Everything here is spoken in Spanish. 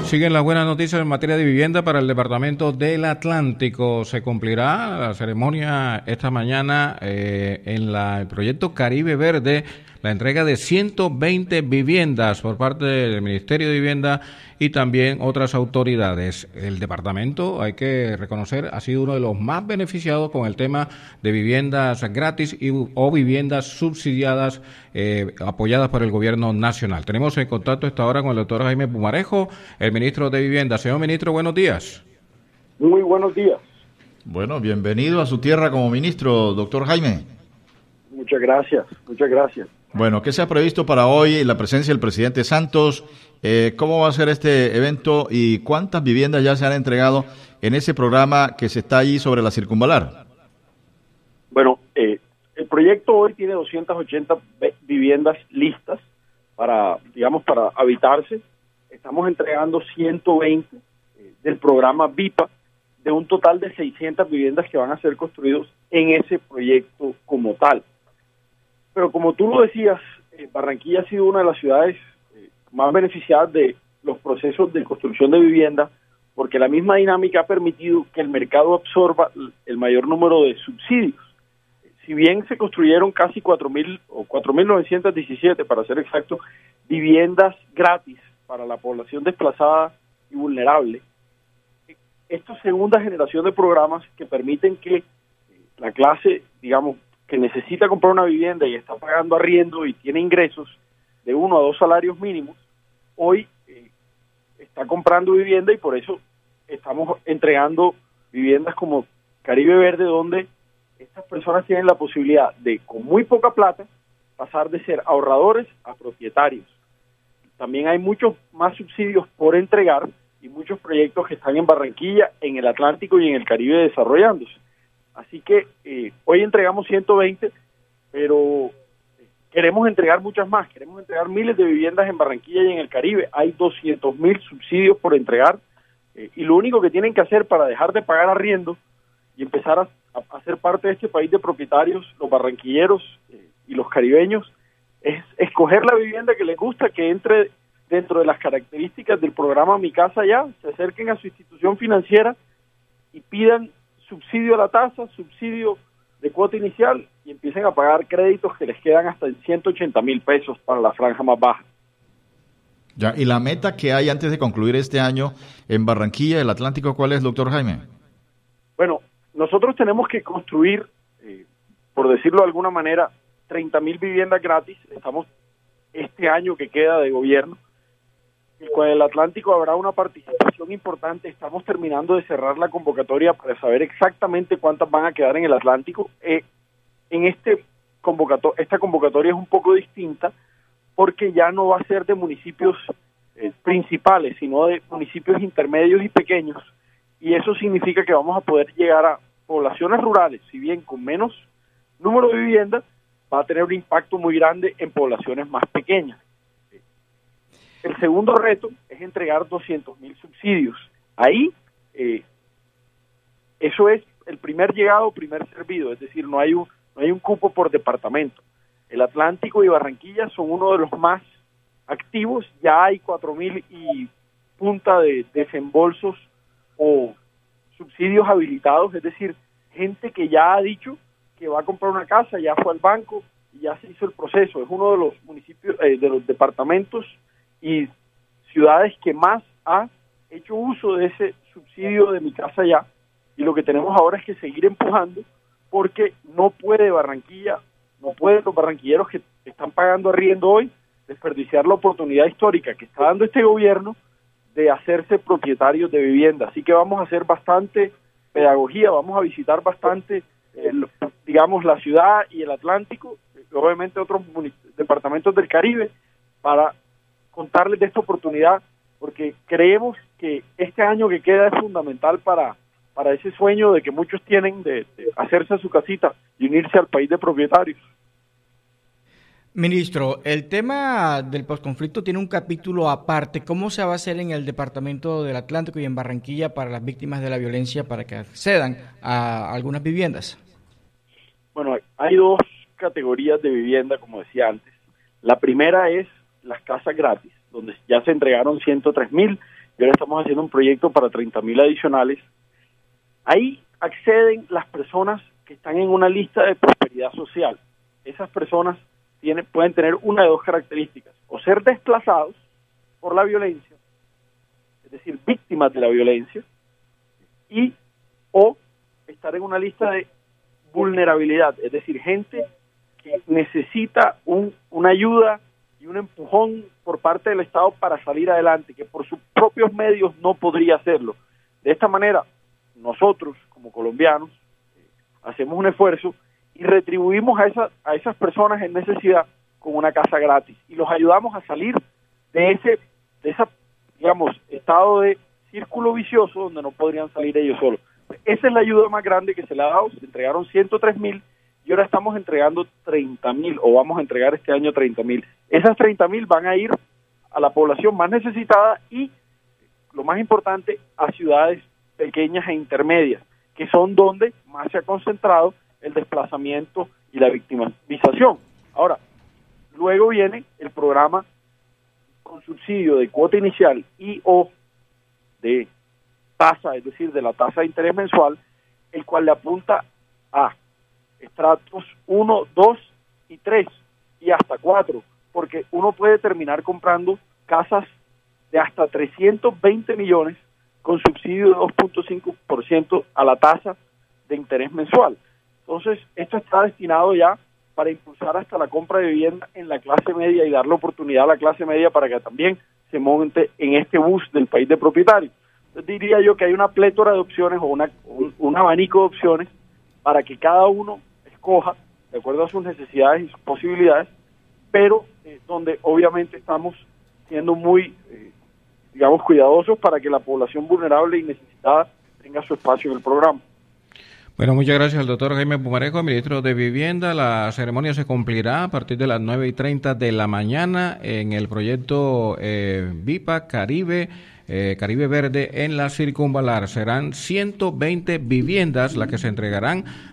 siguen las buenas noticias en materia de vivienda para el Departamento del Atlántico. Se cumplirá la ceremonia esta mañana en el proyecto Caribe Verde, la entrega de 120 viviendas por parte del Ministerio de Vivienda y también otras autoridades. El departamento, hay que reconocer, ha sido uno de los más beneficiados con el tema de viviendas gratis o viviendas subsidiadas apoyadas por el gobierno nacional. Tenemos en contacto esta hora con el doctor Jaime Pumarejo, el ministro de Vivienda. Señor ministro, buenos días. Muy buenos días. Bueno, bienvenido a su tierra como ministro, doctor Jaime. Muchas gracias, muchas gracias. Bueno, ¿qué se ha previsto para hoy? La presencia del presidente Santos. ¿Cómo va a ser este evento y cuántas viviendas ya se han entregado en ese programa que se está allí sobre la Circunvalar? Bueno, el proyecto hoy tiene 280 viviendas listas para habitarse. Estamos entregando 120 del programa VIPA, de un total de 600 viviendas que van a ser construidos en ese proyecto como tal. Pero como tú lo decías, Barranquilla ha sido una de las ciudades más beneficiadas de los procesos de construcción de vivienda, porque la misma dinámica ha permitido que el mercado absorba el mayor número de subsidios. Si bien se construyeron casi 4.000 o 4.917, para ser exacto, viviendas gratis para la población desplazada y vulnerable, esta segunda generación de programas que permiten que la clase, digamos, que necesita comprar una vivienda y está pagando arriendo y tiene ingresos de 1 a 2 salarios mínimos, hoy está comprando vivienda y por eso estamos entregando viviendas como Caribe Verde, donde estas personas tienen la posibilidad de, con muy poca plata, pasar de ser ahorradores a propietarios. También hay muchos más subsidios por entregar y muchos proyectos que están en Barranquilla, en el Atlántico y en el Caribe desarrollándose. Así que hoy entregamos 120, pero queremos entregar muchas más. Queremos entregar miles de viviendas en Barranquilla y en el Caribe. Hay 200.000 subsidios por entregar y lo único que tienen que hacer para dejar de pagar arriendo y empezar a ser parte de este país de propietarios, los barranquilleros y los caribeños, es escoger la vivienda que les gusta, que entre dentro de las características del programa Mi Casa Ya, se acerquen a su institución financiera y pidan subsidio a la tasa, subsidio de cuota inicial y empiecen a pagar créditos que les quedan hasta en 180.000 pesos para la franja más baja. Ya, y la meta que hay antes de concluir este año en Barranquilla, el Atlántico, ¿cuál es, doctor Jaime? Bueno, nosotros tenemos que construir, por decirlo de alguna manera, 30.000 viviendas gratis. Estamos este año que queda de gobierno. Y con el Atlántico habrá una participación importante. Estamos terminando de cerrar la convocatoria para saber exactamente cuántas van a quedar en el Atlántico. Esta convocatoria es un poco distinta porque ya no va a ser de municipios principales, sino de municipios intermedios y pequeños. Y eso significa que vamos a poder llegar a poblaciones rurales, si bien con menos número de viviendas, va a tener un impacto muy grande en poblaciones más pequeñas. El segundo reto es entregar 200.000 subsidios. Ahí, eso es el primer llegado, primer servido, es decir, no hay un cupo por departamento. El Atlántico y Barranquilla son uno de los más activos, ya hay 4.000 y punta de desembolsos o subsidios habilitados, es decir, gente que ya ha dicho que va a comprar una casa, ya fue al banco y ya se hizo el proceso. Es uno de los municipios, de los departamentos y ciudades que más ha hecho uso de ese subsidio de Mi Casa Ya, y lo que tenemos ahora es que seguir empujando porque no puede Barranquilla, no pueden los barranquilleros que están pagando arriendo hoy desperdiciar la oportunidad histórica que está dando este gobierno de hacerse propietarios de vivienda. Así que vamos a hacer bastante pedagogía, vamos a visitar bastante la ciudad y el Atlántico, obviamente otros departamentos del Caribe, para contarles de esta oportunidad, porque creemos que este año que queda es fundamental para ese sueño de que muchos tienen de hacerse su casita y unirse al país de propietarios. Ministro, el tema del posconflicto tiene un capítulo aparte. ¿Cómo se va a hacer en el Departamento del Atlántico y en Barranquilla para las víctimas de la violencia para que accedan a algunas viviendas? Bueno, hay dos categorías de vivienda, como decía antes. La primera es las casas gratis, donde ya se entregaron 103.000. y ahora estamos haciendo un proyecto para 30.000 adicionales. Ahí acceden las personas que están en una lista de prosperidad social. Esas personas pueden tener una de dos características: o ser desplazados por la violencia, es decir, víctimas de la violencia, o estar en una lista de vulnerabilidad, es decir, gente que necesita una ayuda y un empujón por parte del Estado para salir adelante, que por sus propios medios no podría hacerlo. De esta manera, nosotros, como colombianos, hacemos un esfuerzo y retribuimos a esas personas en necesidad con una casa gratis y los ayudamos a salir de ese digamos, estado de círculo vicioso donde no podrían salir ellos solos. Esa es la ayuda más grande que se le ha dado. Se entregaron 103.000 y ahora estamos entregando 30.000, o vamos a entregar este año 30.000. Esas 30.000 van a ir a la población más necesitada y, lo más importante, a ciudades pequeñas e intermedias, que son donde más se ha concentrado el desplazamiento y la victimización. Ahora, luego viene el programa con subsidio de cuota inicial y o de tasa, es decir, de la tasa de interés mensual, el cual le apunta a estratos 1, 2 y 3 y hasta 4, porque uno puede terminar comprando casas de hasta 320 millones con subsidio de 2.5% a la tasa de interés mensual. Entonces, esto está destinado ya para impulsar hasta la compra de vivienda en la clase media y darle oportunidad a la clase media para que también se monte en este bus del país de propietarios. Entonces, diría yo que hay una plétora de opciones o un abanico de opciones para que cada uno escoja de acuerdo a sus necesidades y sus posibilidades, pero donde obviamente estamos siendo muy, digamos, cuidadosos para que la población vulnerable y necesitada tenga su espacio en el programa. Bueno, muchas gracias al doctor Jaime Pumarejo, ministro de Vivienda. La ceremonia se cumplirá a partir de las 9:30 de la mañana en el proyecto VIPA Caribe Verde en la Circunvalar. Serán 120 viviendas las que se entregarán